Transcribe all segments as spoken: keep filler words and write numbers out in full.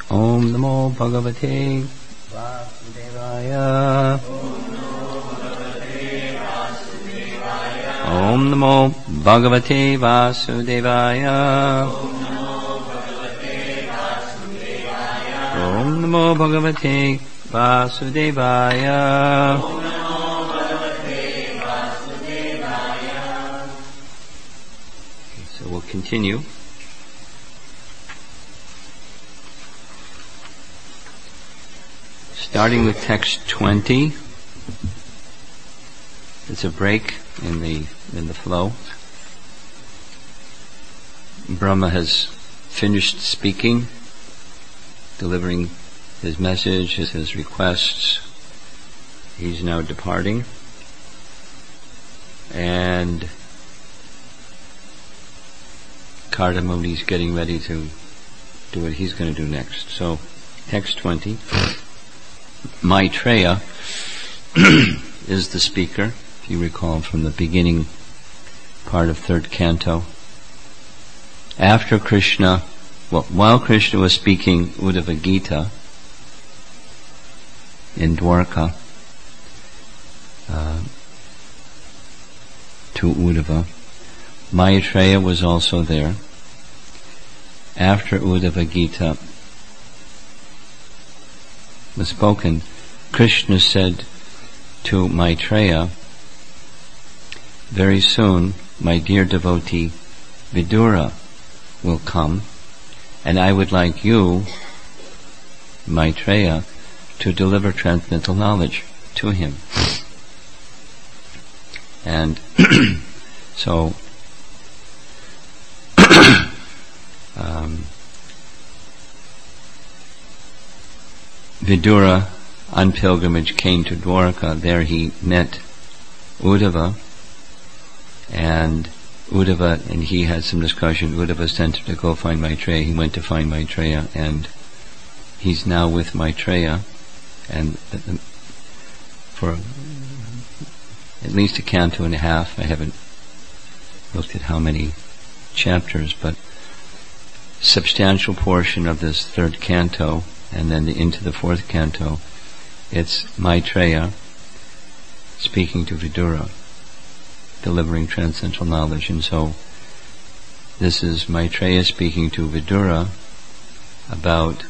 Om Namo Bhagavate Vasudevaya. Om Namo Bhagavate Vasudevaya. Om Namo Bhagavate Vasudevaya. Okay, so we'll continue. Starting with text twenty. It's a break in the in the flow. Brahma has finished speaking, delivering his message, his, his requests. He's now departing. And Kardamuni is getting ready to do what he's going to do next. So, text twenty. Maitreya is the speaker, if you recall from the beginning part of third canto. After Krishna, well, while Krishna was speaking Uddhava Gita in Dwarka uh, to Uddhava, Maitreya was also there. After Uddhava Gita was spoken, Krishna said to Maitreya, very soon my dear devotee Vidura will come, and I would like you, Maitreya, to deliver transcendental knowledge to him. And so um, Vidura on pilgrimage came to Dwarka. There he met Uddhava, and Uddhava and he had some discussion. Uddhava sent him to go find Maitreya. He went to find Maitreya, and he's now with Maitreya, and for at least a canto and a half. I haven't looked at how many chapters, but substantial portion of this third canto, and then the, into the fourth canto, it's Maitreya speaking to Vidura, delivering transcendental knowledge. And so this is Maitreya speaking to Vidura about,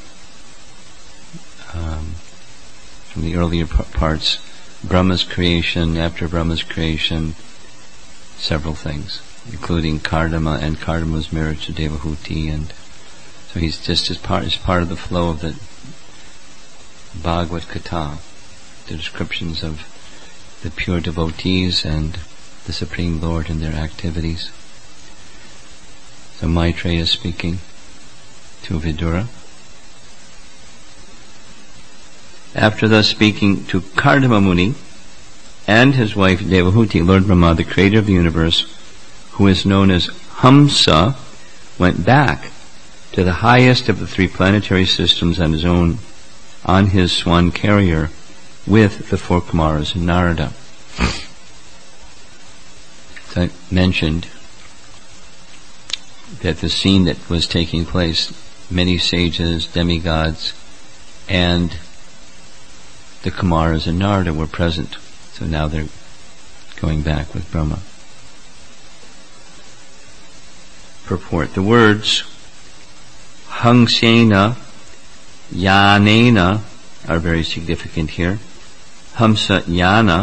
um, from the earlier p- parts, Brahma's creation, after Brahma's creation, several things, including Kardama and Kardama's marriage to Devahuti. And so he's just as part, as part of the flow of the Bhagavad Gita, the descriptions of the pure devotees and the Supreme Lord and their activities. So Maitreya is speaking to Vidura. After thus speaking to Kardama Muni and his wife Devahuti, Lord Brahma, the creator of the universe, who is known as Hamsa, went back to the highest of the three planetary systems on his own, on his swan carrier, with the four Kumaras and Narada. So I mentioned that the scene that was taking place, many sages, demigods, and the Kumaras and Narada were present. So now they're going back with Brahma. Purport. The words Hangsena, Yanena are very significant here. Hamsa Yana,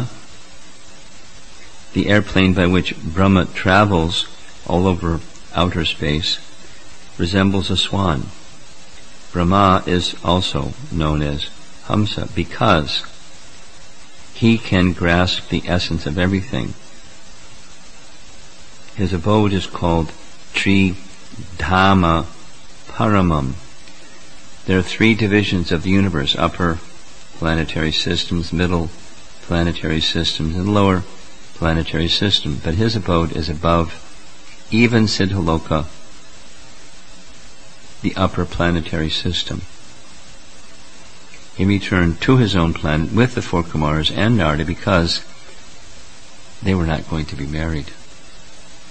the airplane by which Brahma travels all over outer space, resembles a swan. Brahma is also known as Hamsa because he can grasp the essence of everything. His abode is called Tri Dhamma Paramam. There are three divisions of the universe: upper planetary systems, middle planetary systems, and lower planetary system. But his abode is above even Siddhaloka, the upper planetary system. He returned to his own planet with the four Kumaras and Narada because they were not going to be married.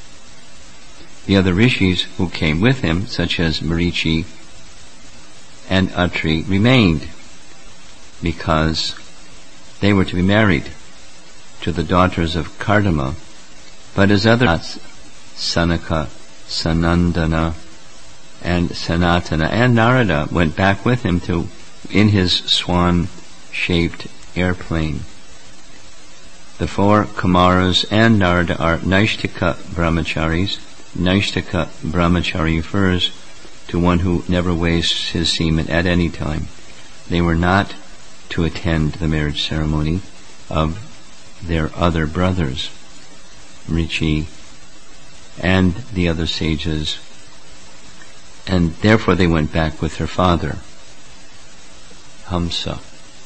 The other rishis who came with him, such as Marichi and Atri remained, because they were to be married to the daughters of Kardama, but his other sons, Sanaka, Sanandana, and Sanatana, and Narada went back with him to in his swan-shaped airplane. The four Kumaras and Narada are Naishtika brahmacharis. Naishtika brahmachari refers to one who never wastes his semen at any time. They were not to attend the marriage ceremony of their other brothers, Rishi and the other sages, and therefore they went back with her father, Hamsa.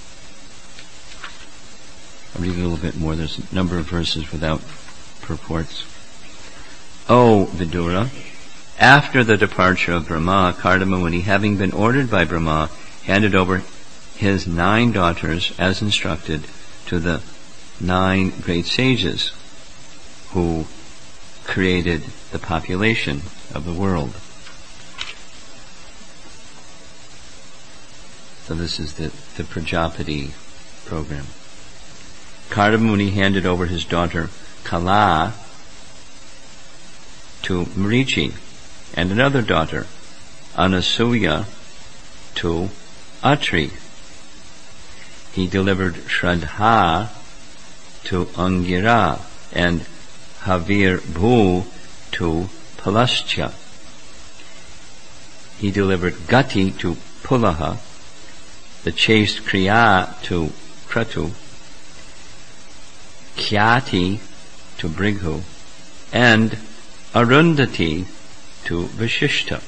I'll read a little bit more. There's a number of verses without purports. O Vidura, after the departure of Brahma, Kardama Muni, having been ordered by Brahma, handed over his nine daughters as instructed to the nine great sages who created the population of the world. So this is the, the Prajapati program. Kardama Muni handed over his daughter Kala to Marichi, and another daughter, Anasuya, to Atri. He delivered Shraddha to Angira, and Havir Bhu to Palascha. He delivered Gati to Pulaha, the chaste Kriya to Kratu, Khyati to Brighu, and Arundhati to Vashishta.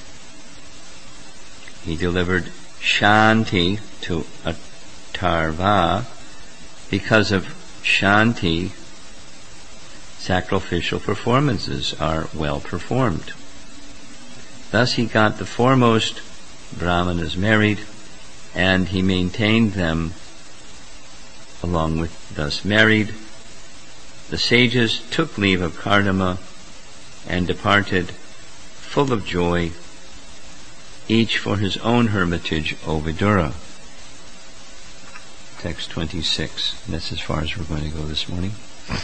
He delivered Shanti to Atharva. Because of Shanti, sacrificial performances are well performed. Thus he got the foremost Brahmanas married, and he maintained them along with thus married. The sages took leave of Kardama and departed full of joy, each for his own hermitage, O Vidura. Text twenty-six. And that's as far as we're going to go this morning.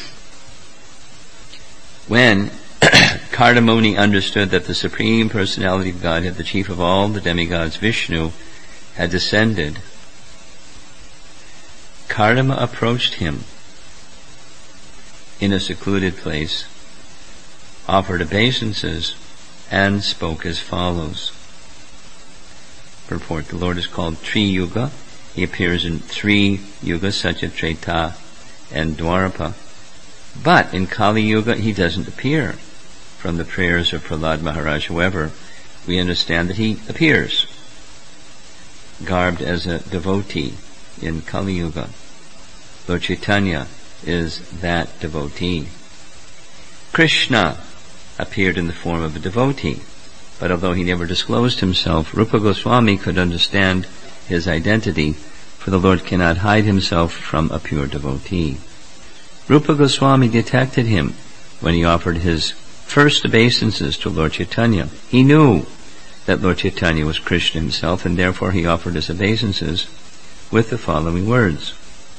When Kardama Muni understood that the Supreme Personality of Godhead, the chief of all the demigods, Vishnu, had descended, Kardama approached him in a secluded place, offered obeisances, and spoke as follows. Purport: the Lord is called Tri-Yuga. He appears in three yugas, such as Treta and Dwarapa. But in Kali Yuga, he doesn't appear. From the prayers of Prahlad Maharaj, however, we understand that he appears, garbed as a devotee in Kali Yuga. Lord Chaitanya is that devotee. Krishna appeared in the form of a devotee, but although he never disclosed himself, Rupa Goswami could understand his identity, for the Lord cannot hide himself from a pure devotee. Rupa Goswami detected him when he offered his first obeisances to Lord Chaitanya. He knew that Lord Chaitanya was Krishna himself, and therefore he offered his obeisances with the following words.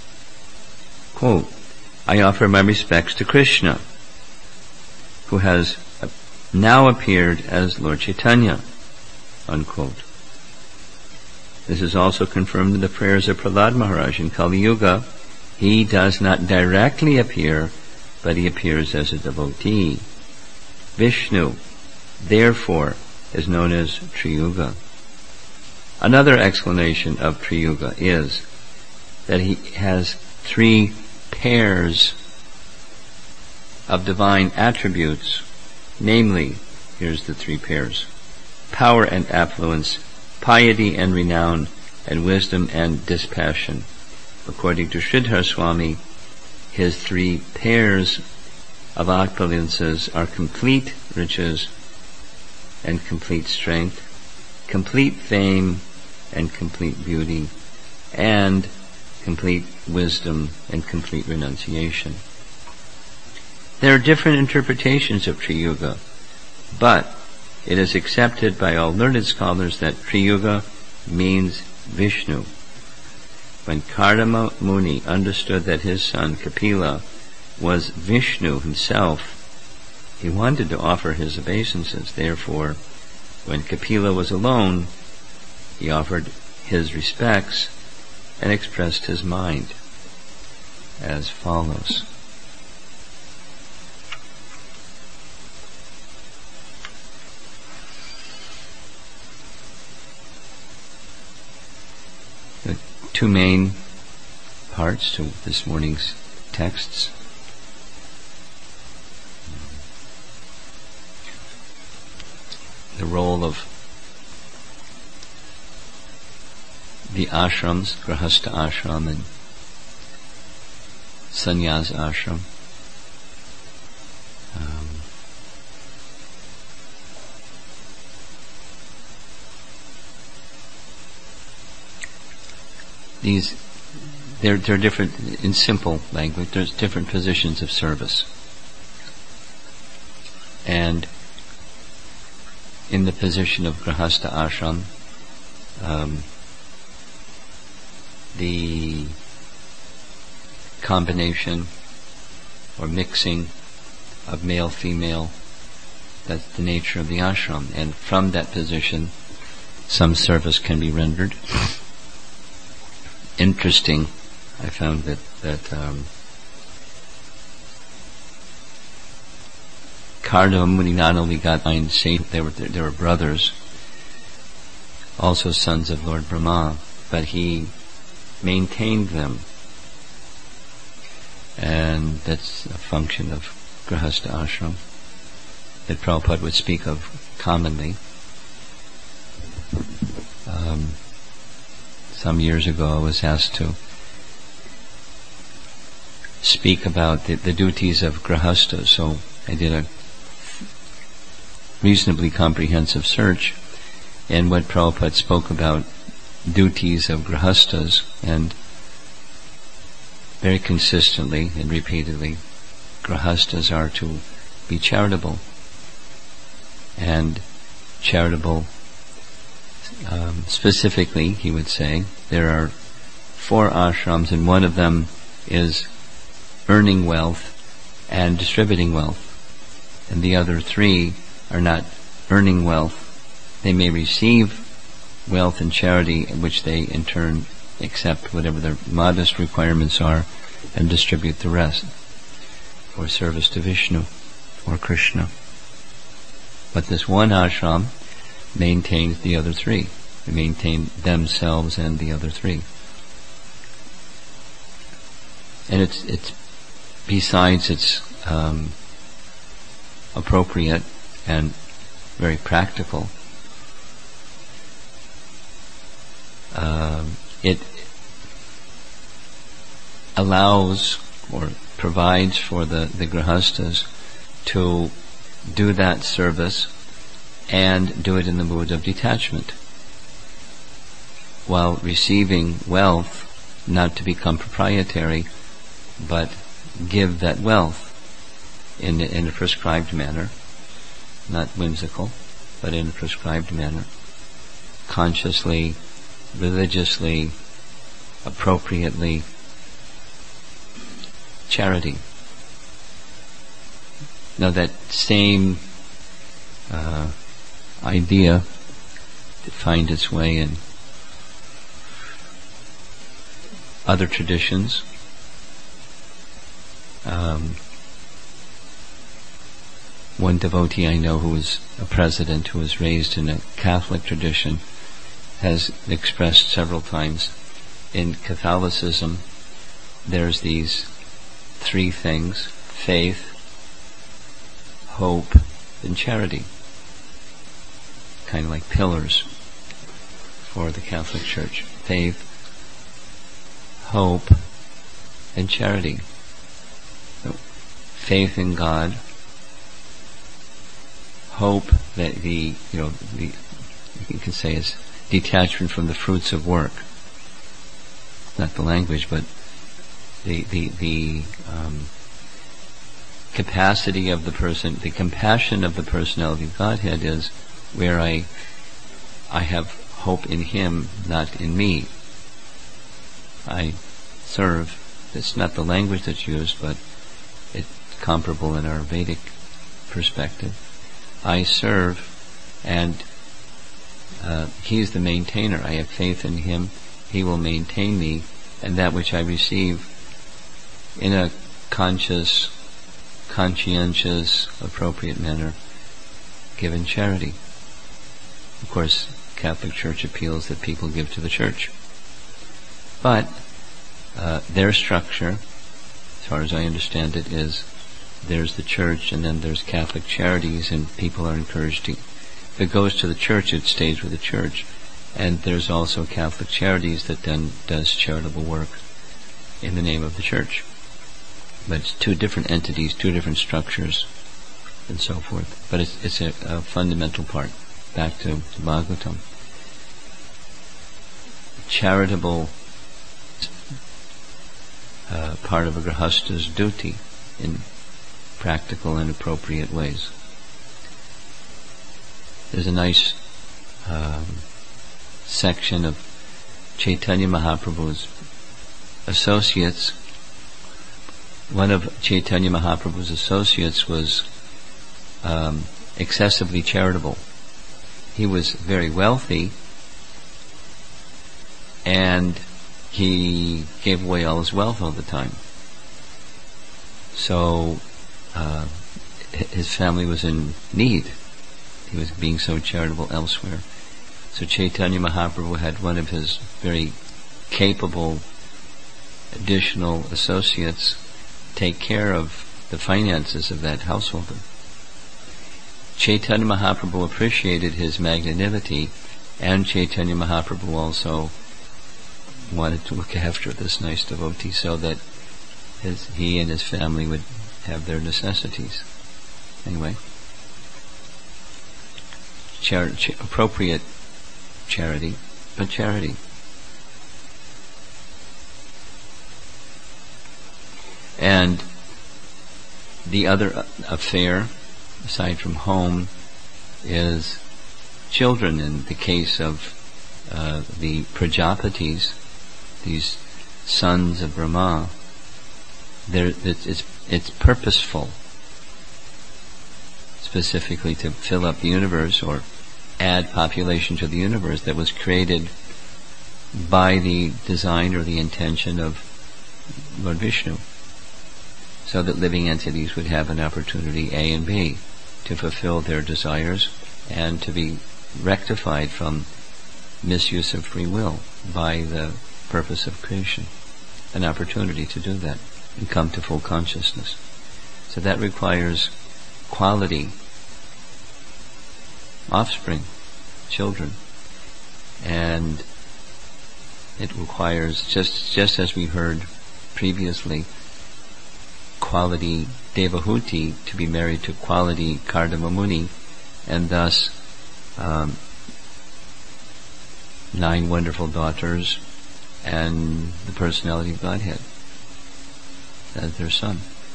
Quote, I offer my respects to Krishna, who has now appeared as Lord Chaitanya. Unquote. This is also confirmed in the prayers of Prahlad Maharaj. In Kali Yuga, he does not directly appear, but he appears as a devotee. Vishnu, therefore, is known as Tri-Yuga. Another explanation of Tri-Yuga is that he has three pairs of divine attributes, namely, here's the three pairs: power and affluence, piety and renown, and wisdom and dispassion. According to Sridhar Swami, his three pairs of opulences are complete riches and complete strength, complete fame and complete beauty, and complete wisdom and complete renunciation. There are different interpretations of Tri-Yuga, but it is accepted by all learned scholars that Tri-Yuga means Vishnu. When Kardama Muni understood that his son Kapila was Vishnu himself, he wanted to offer his obeisances. Therefore, when Kapila was alone, he offered his respects and expressed his mind as follows. The two main parts to this morning's texts. The role of the ashrams, Grahastha ashram and Sannyas ashram. Um, these, they're, they're different, in simple language, there's different positions of service. And in the position of Grahastha ashram, um, the combination or mixing of male-female, that's the nature of the ashram. And from that position, some service can be rendered. Interesting, I found that, that um, Kardama Muni not only got nine saints, they were, they were brothers, also sons of Lord Brahma, but he maintained them. And that's a function of Grahastha ashram that Prabhupada would speak of commonly. Um, some years ago I was asked to speak about the, the duties of Grahastha, so I did a reasonably comprehensive search, and what Prabhupada spoke about duties of Grahasthas, and very consistently and repeatedly, Grahasthas are to be charitable. And charitable, um, specifically, he would say, there are four ashrams, and one of them is earning wealth and distributing wealth. And the other three are not earning wealth. They may receive wealth and charity, in which they in turn accept whatever their modest requirements are and distribute the rest for service to Vishnu or Krishna. But this one ashram maintains the other three. They maintain themselves and the other three. And it's, it's besides it's um, appropriate and very practical, um, it allows or provides for the, the Grahasthas to do that service and do it in the mood of detachment, while receiving wealth, not to become proprietary, but give that wealth in, in a prescribed manner, not whimsical, but in a prescribed manner, consciously, religiously, appropriately, charity. Now that same uh, idea to find its way in other traditions. Um, one devotee I know who is a president, who was raised in a Catholic tradition, has expressed several times, in Catholicism there's these three things: faith, hope, and charity. Kind of like pillars for the Catholic Church. Faith, hope, and charity. So, faith in God, hope that the, you know, the, you can say is detachment from the fruits of work. Not the language, but the the the um, capacity of the person, the compassion of the personality of Godhead is where I I have hope in him, not in me. I serve. It's not the language that's used, but it's comparable in our Vedic perspective. I serve, and uh, he's the maintainer. I have faith in him. He will maintain me, and that which I receive in a conscious, conscientious, appropriate manner, given charity. Of course, Catholic Church appeals that people give to the Church. But uh, their structure, as far as I understand it, is there's the Church and then there's Catholic Charities, and people are encouraged to, if it goes to the Church, it stays with the Church. And there's also Catholic Charities that then does charitable work in the name of the Church. But it's two different entities, two different structures, and so forth. But it's, it's a, a fundamental part. Back to the Bhagavatam. Charitable uh, part of a Grahasta's duty in practical and appropriate ways. There's a nice um, section of Chaitanya Mahaprabhu's associates. One of Chaitanya Mahaprabhu's associates was um, excessively charitable. He was very wealthy, and he gave away all his wealth all the time. So uh, his family was in need. He was being so charitable elsewhere. So Chaitanya Mahaprabhu had one of his very capable additional associates take care of the finances of that householder. Chaitanya Mahaprabhu appreciated his magnanimity, and Chaitanya Mahaprabhu also wanted to look after this nice devotee so that his, he and his family would have their necessities. Anyway, char- ch- appropriate charity, but charity. And the other affair, aside from home, is children. In the case of uh, the Prajapatis, these sons of Brahma, it's, it's, it's purposeful, specifically to fill up the universe or add population to the universe that was created by the design or the intention of Lord Vishnu, so that living entities would have an opportunity, A and B, to fulfill their desires and to be rectified from misuse of free will by the purpose of creation. An opportunity to do that and come to full consciousness. So that requires quality offspring, children. And it requires, just just as we heard previously, quality Devahuti to be married to quality Kardama Muni, and thus um, nine wonderful daughters and the personality of Godhead as their son.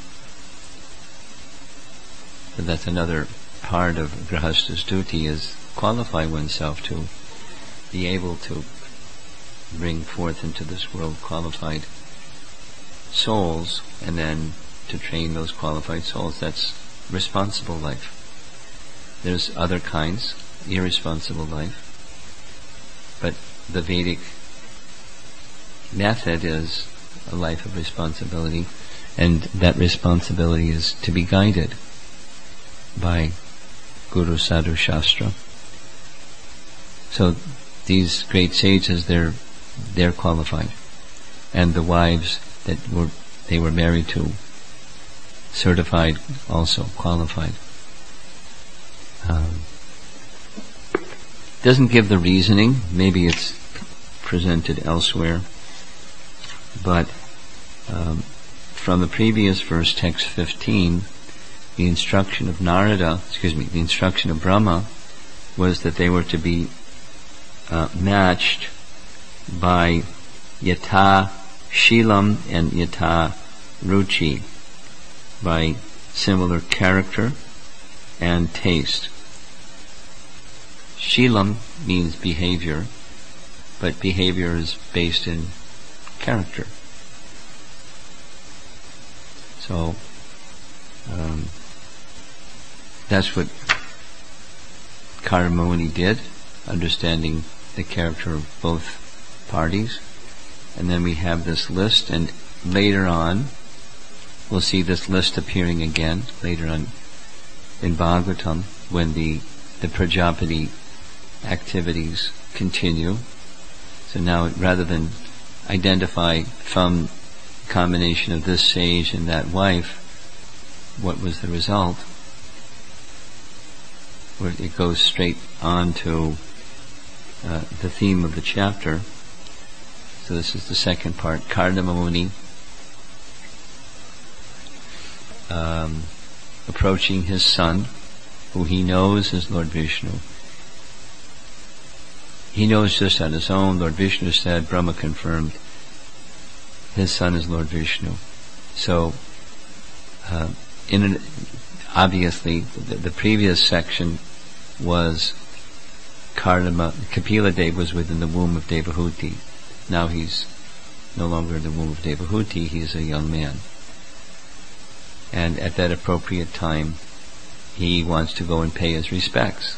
So that's another part of Grahasta's duty, is qualify oneself to be able to bring forth into this world qualified souls, and then to train those qualified souls. That's responsible life. There's other kinds, irresponsible life, but the Vedic method is a life of responsibility, and that responsibility is to be guided by Guru Sadhu Shastra. So these great sages, they're they're qualified, and the wives that were they were married to, certified, also qualified. Um, doesn't give the reasoning. Maybe it's presented elsewhere, but um, from the previous verse, text fifteen, the instruction of Narada, excuse me, the instruction of Brahma was that they were to be uh, matched by Yatha Shilam and Yatha Ruchi, by similar character and taste. Shilam means behavior, but behavior is based in character. So, um, that's what Kardama Muni did, understanding the character of both parties. And then we have this list, and later on, we'll see this list appearing again, later on in Bhagavatam, when the, the Prajapati activities continue. So now, rather than identify from combination of this sage and that wife, what was the result, where it goes straight on to uh, the theme of the chapter. So this is the second part. Kardama Muni um, approaching his son, who he knows is Lord Vishnu. He knows just on his own. Lord Vishnu said, Brahma confirmed, his son is Lord Vishnu. So, uh, in an, obviously, the, the previous section was Kardama, Kapila Dev was within the womb of Devahuti. Now he's no longer in the womb of Devahuti, he is a young man. And at that appropriate time, he wants to go and pay his respects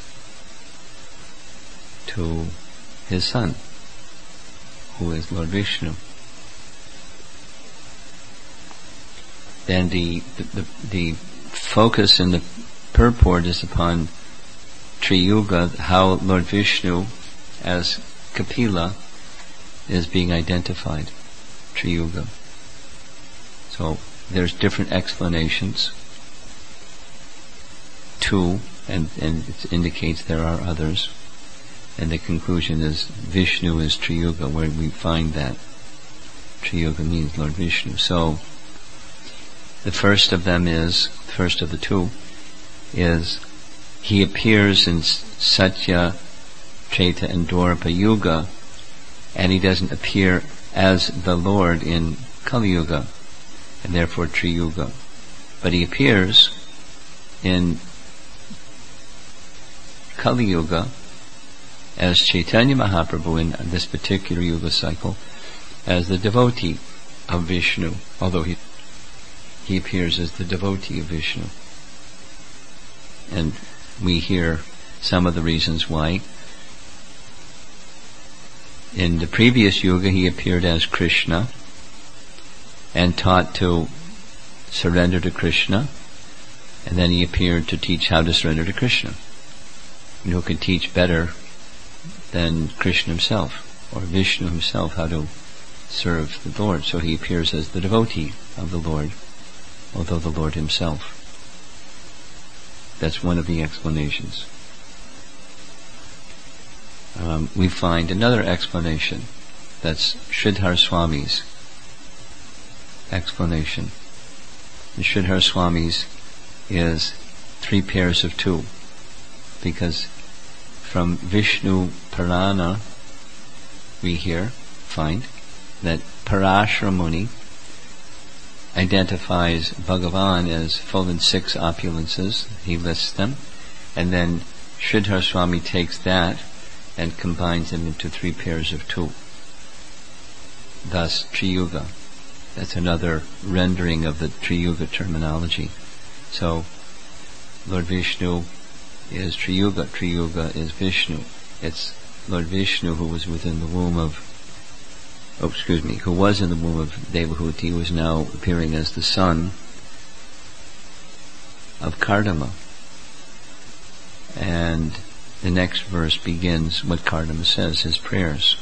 to his son, who is Lord Vishnu. Then the, the, the, the focus in the purport is upon Triyuga, how Lord Vishnu as Kapila is being identified. Triyuga. So there's different explanations. Two, and, and it indicates there are others. And the conclusion is Vishnu is Triyuga, where we find that Triyuga means Lord Vishnu. So the first of them is, first of the two, is he appears in Satya, Treta, and Dwapara Yuga, and he doesn't appear as the Lord in Kali Yuga, and therefore Triyuga. But he appears in Kali Yuga as Chaitanya Mahaprabhu in this particular Yuga cycle, as the devotee of Vishnu, although he he appears as the devotee of Vishnu. And we hear some of the reasons why. In the previous Yuga, he appeared as Krishna and taught to surrender to Krishna, and then he appeared to teach how to surrender to Krishna. And who could teach better than Krishna himself, or Vishnu himself, how to serve the Lord? So he appears as the devotee of the Lord, although the Lord himself. That's one of the explanations. Um, we find another explanation. That's Sridhar Swami's explanation. The Sridhar Swami's is three pairs of two, because from Vishnu Purana we hear, find, that Parashara Muni identifies Bhagavan as full in six opulences. He lists them, and then Sridhar Swami takes that and combines them into three pairs of two. Thus, Triyuga. That's another rendering of the Triyuga terminology. So, Lord Vishnu is Triyuga, Triyuga is Vishnu. It's Lord Vishnu who was within the womb of Oh, excuse me, who was in the womb of Devahuti, who is now appearing as the son of Kardama. And the next verse begins what Kardama says, his prayers.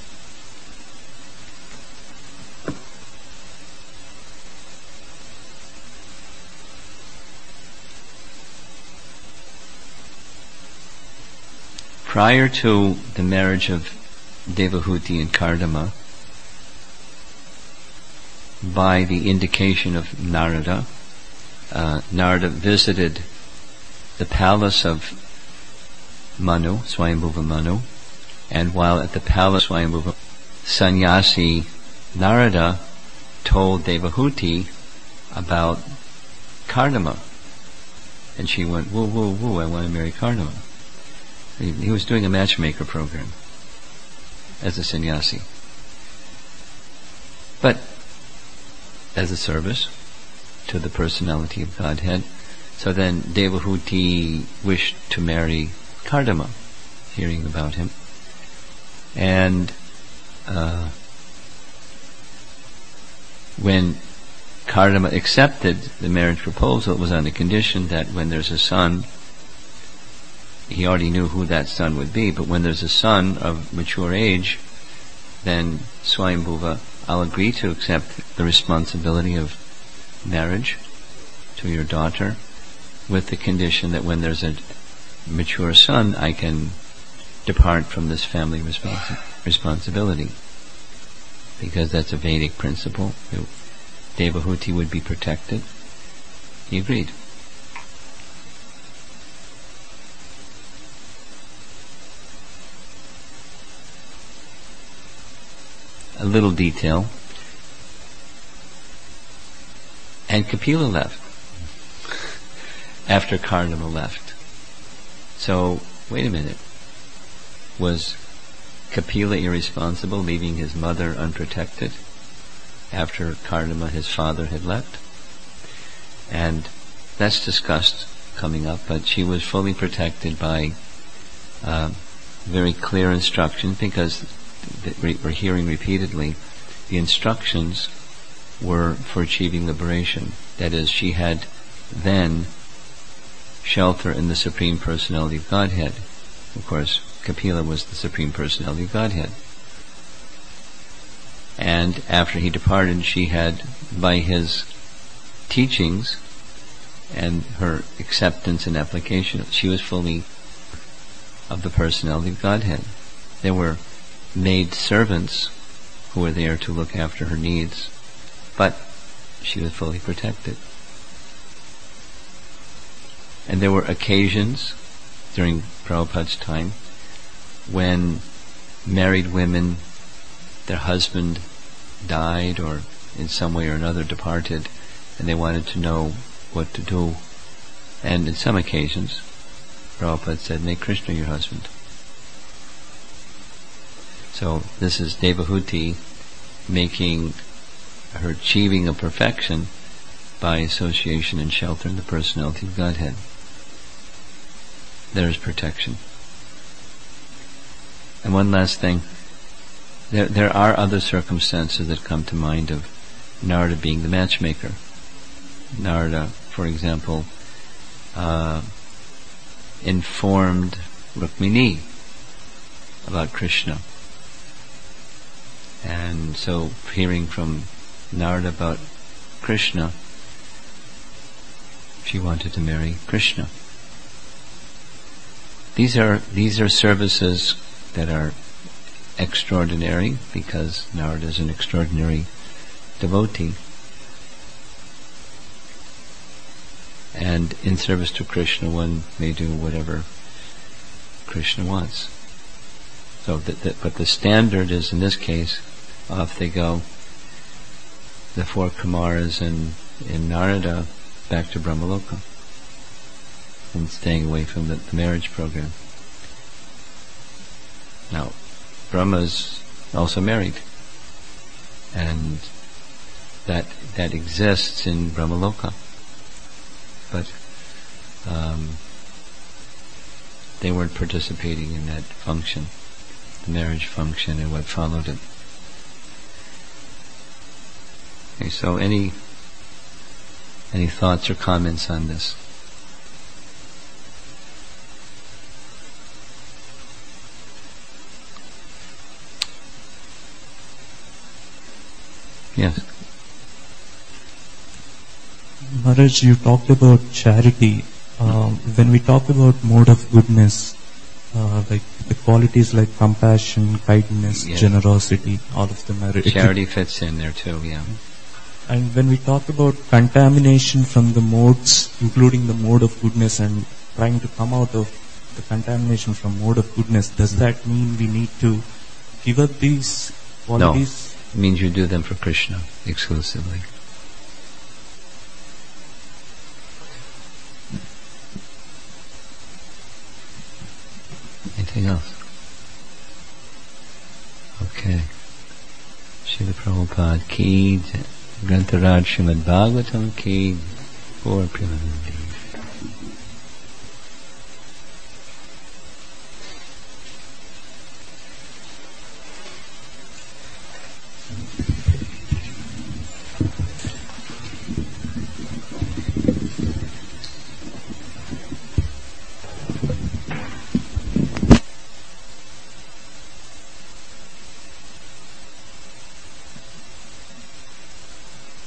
Prior to the marriage of Devahuti and Kardama, by the indication of Narada, uh, Narada visited the palace of Manu, Swayambhuva Manu, and while at the palace Swayambhuva, Sannyasi Narada told Devahuti about Kardama, and she went, woo, woo, woo, I want to marry Kardama. He, he was doing a matchmaker program as a sannyasi. But as a service to the personality of Godhead. So then Devahuti wished to marry Kardama, hearing about him. And uh, when Kardama accepted the marriage proposal, it was on the condition that when there's a son, he already knew who that son would be, but when there's a son of mature age, then Swayambhuva, I'll agree to accept the responsibility of marriage to your daughter, with the condition that when there's a mature son, I can depart from this family responsi- responsibility. Because that's a Vedic principle. Devahuti would be protected. He agreed. A little detail. And Kapila left after Kardama left. So, wait a minute. Was Kapila irresponsible, leaving his mother unprotected after Kardama, his father, had left? And that's discussed coming up, but she was fully protected by uh, very clear instructions, because we're hearing repeatedly the instructions were for achieving liberation. That is, she had then shelter in the Supreme Personality of Godhead. Of course, Kapila was the Supreme Personality of Godhead. And after he departed, she had, by his teachings and her acceptance and application, she was fully of the Personality of Godhead. There were maid servants who were there to look after her needs, but she was fully protected. And there were occasions during Prabhupada's time when married women, their husband died or in some way or another departed, and they wanted to know what to do. And in some occasions, Prabhupada said, make Krishna your husband. So this is Devahuti making her achieving of perfection by association and shelter in the Personality of Godhead. There is protection. And one last thing. There, there are other circumstances that come to mind of Narada being the matchmaker. Narada, for example, uh, informed Rukmini about Krishna. And so, hearing from Narada about Krishna, she wanted to marry Krishna. These are these are services that are extraordinary, because Narada is an extraordinary devotee. And in service to Krishna, one may do whatever Krishna wants. So, that, that, but the standard is, in this case, off they go, the four Kumaras and in Narada back to Brahmaloka, and staying away from the, the marriage program. Now, Brahma's also married, and that that exists in Brahmaloka, but um, they weren't participating in that function, the marriage function, and what followed it. Okay, so any any thoughts or comments on this? Yes. Maharaj, you talked about charity. Uh, when we talk about mode of goodness, uh, like the qualities like compassion, kindness, yes, generosity, all of them are... Charity fits in there too, yeah. And when we talk about contamination from the modes, including the mode of goodness, and trying to come out of the contamination from mode of goodness, does that mean we need to give up these qualities? No. It means you do them for Krishna exclusively. else? Okay. Srila Prabhupada ki, Grantharaj Srimad Bhagavatam ki, for Premanandi.